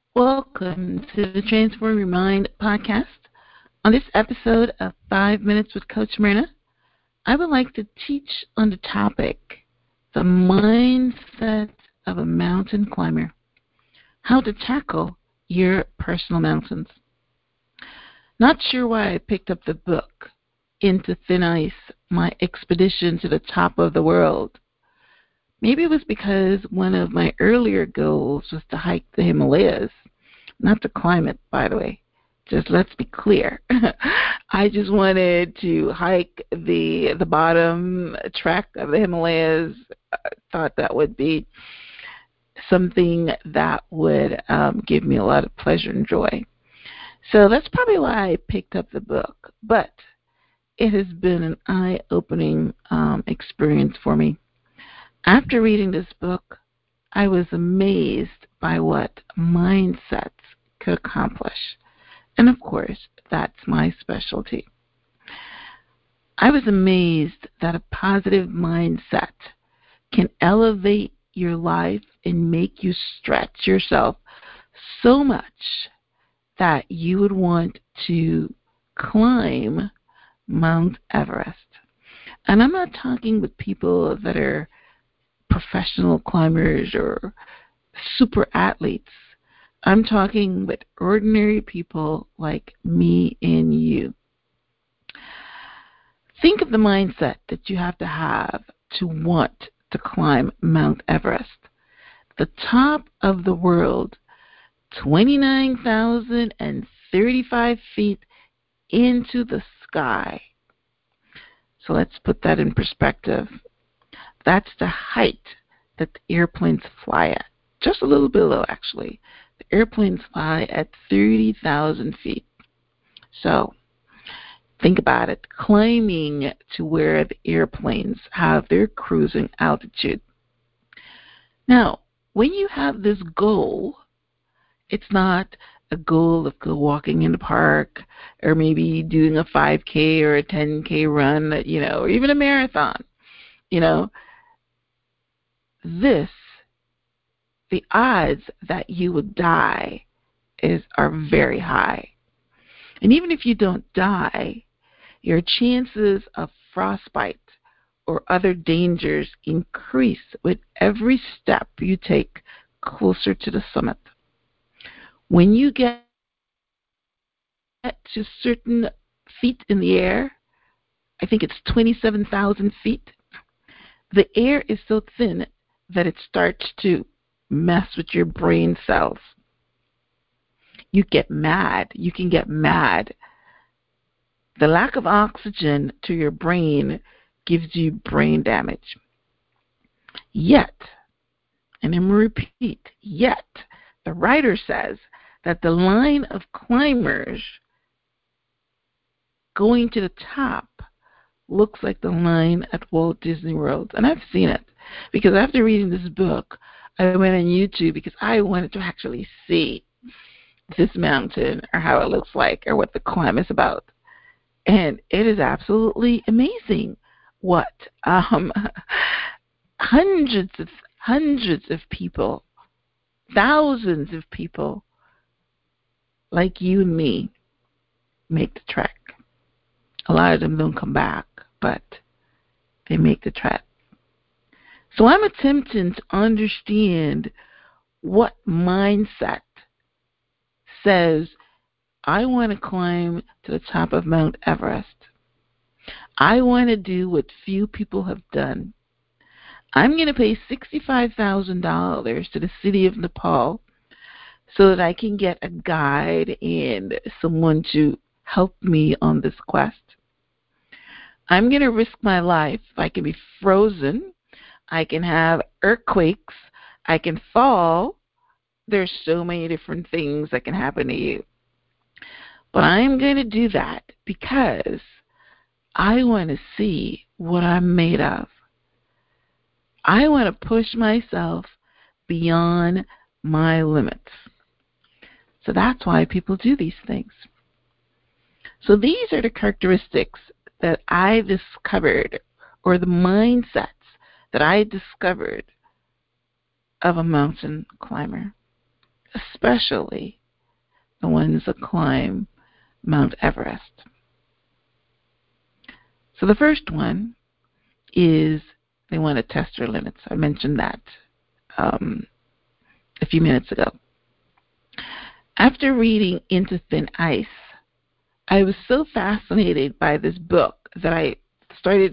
Welcome to the Transform Your Mind podcast. On this episode of 5 Minutes with Coach Myrna, I would like to teach on the topic, the mindset of a mountain climber, how to tackle your personal mountains. Not sure why I picked up the book, Into Thin Ice, My Expedition to the Top of the World. Maybe it was because one of my earlier goals was to hike the Himalayas. Not to climb it, by the way. Just let's be clear. I just wanted to hike the bottom track of the Himalayas. I thought that would be something that would give me a lot of pleasure and joy. So that's probably why I picked up the book. But it has been an eye-opening experience for me. After reading this book, I was amazed by what mindsets could accomplish. And of course, that's my specialty. I was amazed that a positive mindset can elevate your life and make you stretch yourself so much that you would want to climb Mount Everest. And I'm not talking with people that are professional climbers or super athletes. I'm talking with ordinary people like me and you. Think of the mindset that you have to want to climb Mount Everest, the top of the world, 29,035 feet into the sky. So let's put that in perspective. That's the height that the airplanes fly at. Just a little below, actually. The airplanes fly at 30,000 feet. So think about it, climbing to where the airplanes have their cruising altitude. Now, when you have this goal, it's not a goal of walking in the park or maybe doing a 5K or a 10K run, or even a marathon. The odds that you would die are very high. And even if you don't die, your chances of frostbite or other dangers increase with every step you take closer to the summit. When you get to certain feet in the air, I think it's 27,000 feet, the air is so thin that it starts to mess with your brain cells. You get mad. You can get mad. The lack of oxygen to your brain gives you brain damage. Yet, and I'm going to repeat, yet, the writer says that the line of climbers going to the top looks like the line at Walt Disney World. And I've seen it because after reading this book, I went on YouTube because I wanted to actually see this mountain or how it looks like or what the climb is about. And it is absolutely amazing what hundreds of people, thousands of people like you and me make the trek. A lot of them don't come back, but they make the trek. So I'm attempting to understand what mindset says, I want to climb to the top of Mount Everest. I want to do what few people have done. I'm going to pay $65,000 to the city of Nepal so that I can get a guide and someone to help me on this quest. I'm going to risk my life. I can be frozen. I can have earthquakes. I can fall. There's so many different things that can happen to you. But I'm going to do that because I want to see what I'm made of. I want to push myself beyond my limits. So that's why people do these things. So these are the characteristics that I discovered, or the mindsets that I discovered of a mountain climber. especially the ones that climb Mount Everest. So the first one is they want to test their limits. I mentioned that a few minutes ago. After reading Into Thin Ice, I was so fascinated by this book that I started,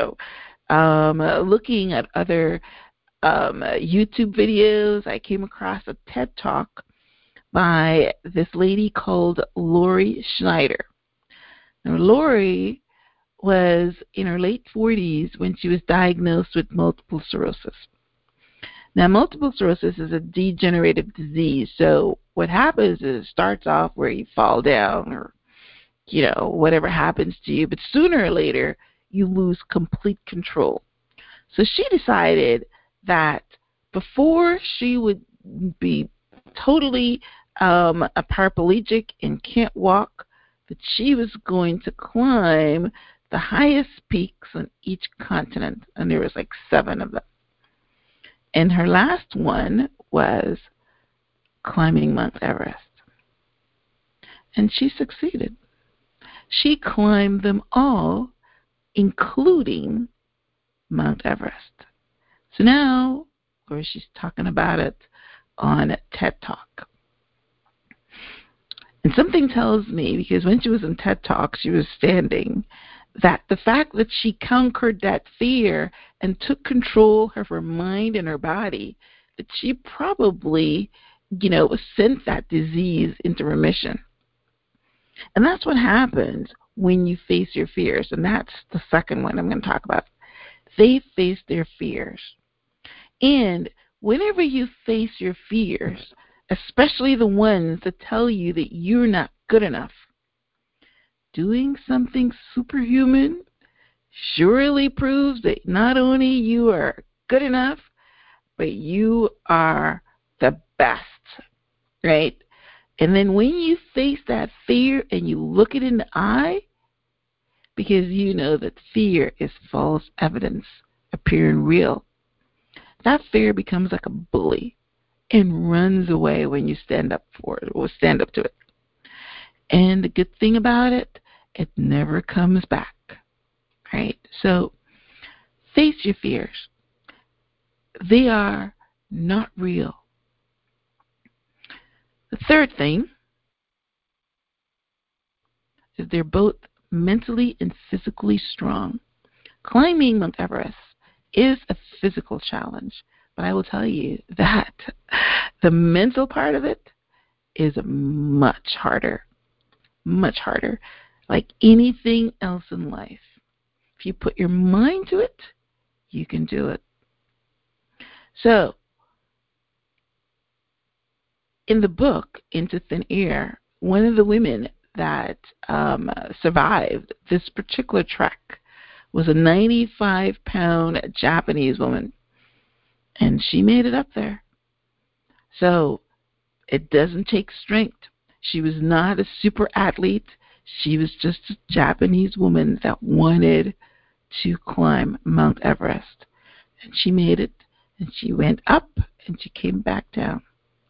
looking at other YouTube videos. I came across a TED Talk by this lady called Lori Schneider. Now, Lori was in her late 40s when she was diagnosed with multiple sclerosis. Now, multiple sclerosis is a degenerative disease. So what happens is it starts off where you fall down or, whatever happens to you. But sooner or later, you lose complete control. So she decided that before she would be totally a paraplegic and can't walk, that she was going to climb the highest peaks on each continent. And there was like 7 of them. And her last one was climbing Mount Everest. And she succeeded. She climbed them all, including Mount Everest. So now, of course, she's talking about it on TED Talk. And something tells me, because when she was in TED Talk, she was standing, that the fact that she conquered that fear and took control of her mind and her body, that she probably, sent that disease into remission. And that's what happens when you face your fears. And that's the second one I'm going to talk about. They face their fears. And whenever you face your fears, especially the ones that tell you that you're not good enough, doing something superhuman surely proves that not only you are good enough, but you are the best, right? And then when you face that fear and you look it in the eye, because you know that fear is false evidence appearing real, that fear becomes like a bully and runs away when you stand up for it or stand up to it. And the good thing about it, it never comes back, right? So face your fears. They are not real. The third thing is they're both mentally and physically strong. Climbing Mount Everest is a physical challenge, but I will tell you that the mental part of it is much harder, like anything else in life. If you put your mind to it, you can do it. So, in the book, Into Thin Air, one of the women that survived this particular trek was a 95-pound Japanese woman, and she made it up there. So it doesn't take strength. She was not a super athlete. She was just a Japanese woman that wanted to climb Mount Everest. And she made it, and she went up, and she came back down.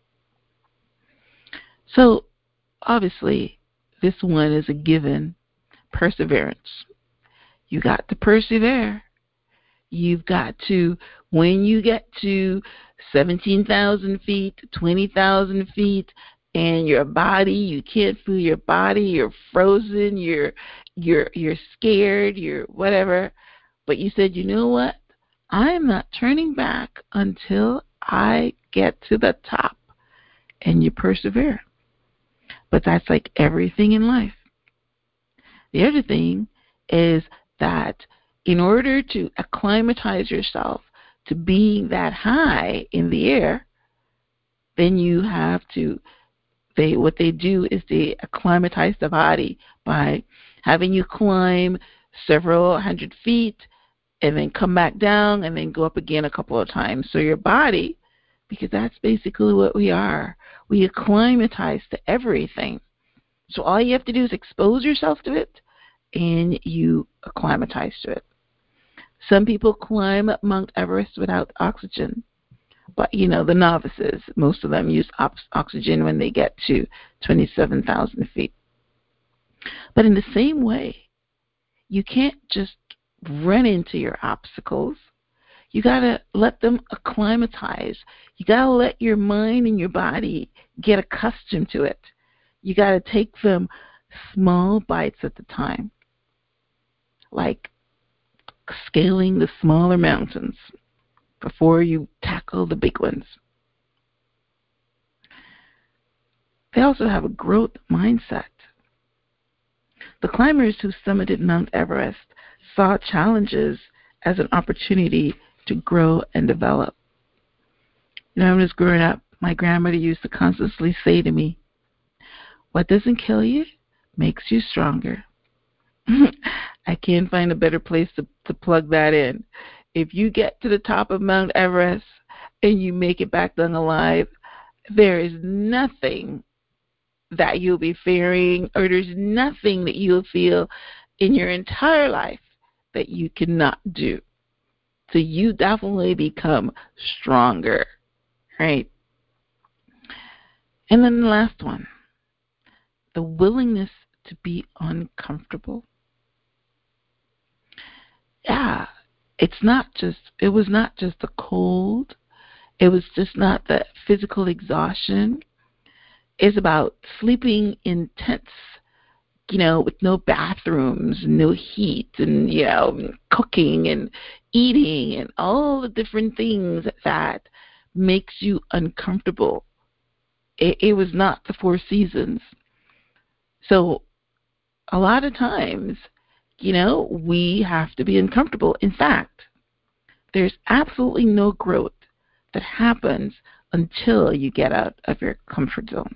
So obviously, this one is a given: perseverance. You got to persevere. You've got to, when you get to 17,000 feet, 20,000 feet, and your body, you can't feel your body, you're frozen, you're scared, you're whatever. But you said, you know what? I'm not turning back until I get to the top. And you persevere. But that's like everything in life. The other thing is that in order to acclimatize yourself to being that high in the air, then you have to, what they do is they acclimatize the body by having you climb several hundred feet and then come back down and then go up again a couple of times. So your body, because that's basically what we are, we acclimatize to everything. So all you have to do is expose yourself to it, and you acclimatize to it. Some people climb Mount Everest without oxygen. But, the novices, most of them use oxygen when they get to 27,000 feet. But in the same way, you can't just run into your obstacles. You got to let them acclimatize. You got to let your mind and your body get accustomed to it. You got to take them small bites at the time, like scaling the smaller mountains before you tackle the big ones. They also have a growth mindset. The climbers who summited Mount Everest saw challenges as an opportunity to grow and develop. When I was growing up, my grandmother used to constantly say to me, "What doesn't kill you makes you stronger." I can't find a better place to plug that in. If you get to the top of Mount Everest and you make it back down alive, there is nothing that you'll be fearing, or there's nothing that you'll feel in your entire life that you cannot do. So you definitely become stronger, right? And then the last one, the willingness to be uncomfortable. Yeah, it was not just the cold. It was just not the physical exhaustion. It's about sleeping in tents, with no bathrooms, no heat, and, cooking and eating and all the different things that makes you uncomfortable. It was not the Four Seasons. So a lot of times, we have to be uncomfortable. In fact, there's absolutely no growth that happens until you get out of your comfort zone.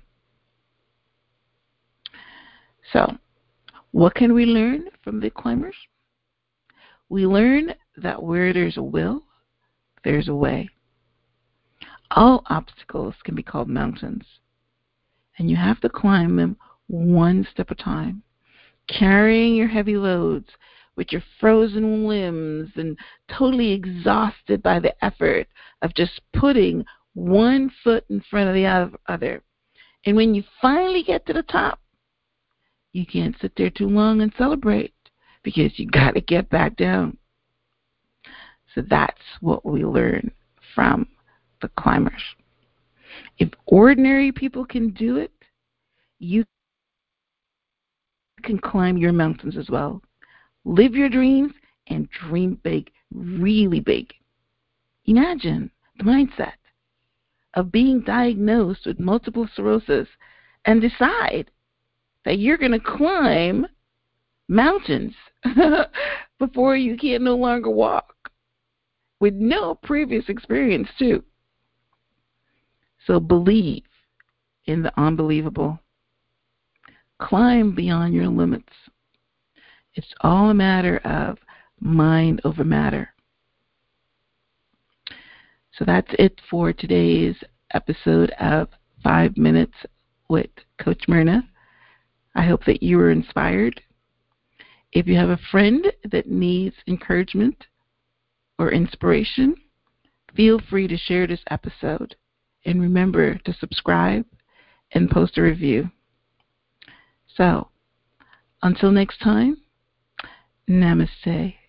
So, what can we learn from the climbers? We learn that where there's a will, there's a way. All obstacles can be called mountains, and you have to climb them one step at a time, carrying your heavy loads with your frozen limbs and totally exhausted by the effort of just putting one foot in front of the other. And when you finally get to the top, you can't sit there too long and celebrate, because you got to get back down. So that's what we learn from the climbers. If ordinary people can do it, you can climb your mountains as well. Live your dreams and dream big, really big. Imagine the mindset of being diagnosed with multiple sclerosis and decide that you're going to climb mountains before you can no longer walk, with no previous experience too. So believe in the unbelievable. Climb beyond your limits. It's all a matter of mind over matter. So that's it for today's episode of 5 Minutes with Coach Myrna. I hope that you were inspired. If you have a friend that needs encouragement or inspiration, feel free to share this episode. And remember to subscribe and post a review. So, until next time, namaste.